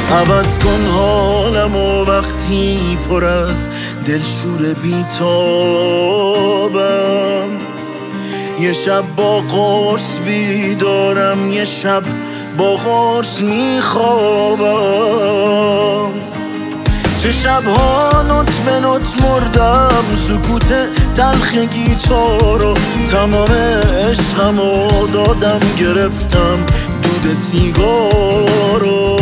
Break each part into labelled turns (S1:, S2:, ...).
S1: عوض کن حالمو وقتی پر از دلشور بیتابم. یه شب با قرص بیدارم، یه شب با قرص میخوابم. چه شبها نوت به نوت مردم، سکوت تلخ گیتارو تمام عشقمو دادم، گرفتم دود سیگارو.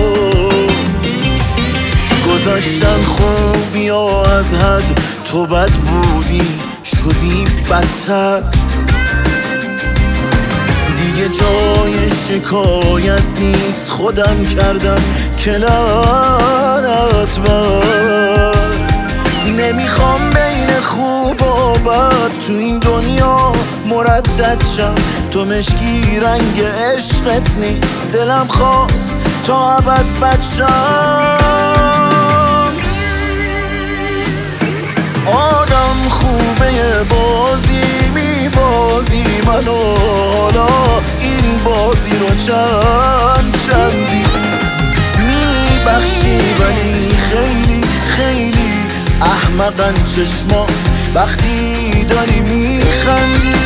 S1: گذشتن خوب یا از حد، تو بد بودی شدی بدتر. دیگه جای شکایت نیست، خودم کردم که لعنت بر. نمیخوام بین خوب و بد تو این دنیا مردد شم. تو مشکی رنگ عشقت نیست، دلم خواست تا ابد بد شم. آدم خوبه بازی میبازی منو، حالا این بازی رو چندی میبخشی، ولی خیلی خیلی احمقن چشمات وقتی داری میخندی.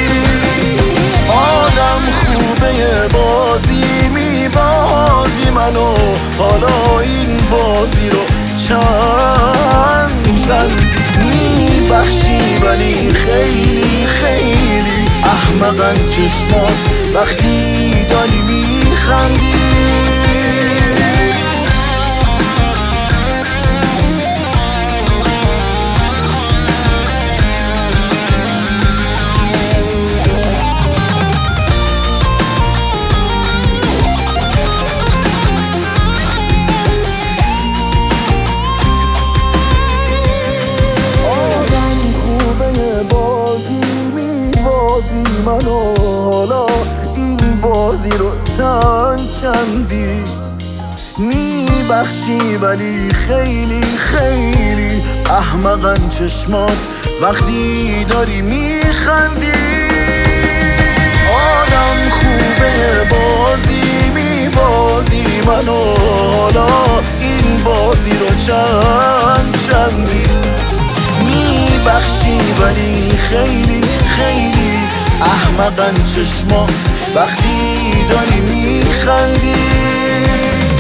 S1: آدم خوبه بازی میبازی منو، حالا این بازی رو چندی میبخشی، ولی خیلی خیلی احمقن چشمات وقتی داری میخندی. منو حالا این بازی رو چندی میبخشی، ولی خیلی خیلی احمقن چشمات وقتی داری میخندی. آدم خوبه بازی میبازی منو، حالا این بازی رو چندی میبخشی، ولی خیلی خیلی احمقن چشمات وقتی داری میخندی.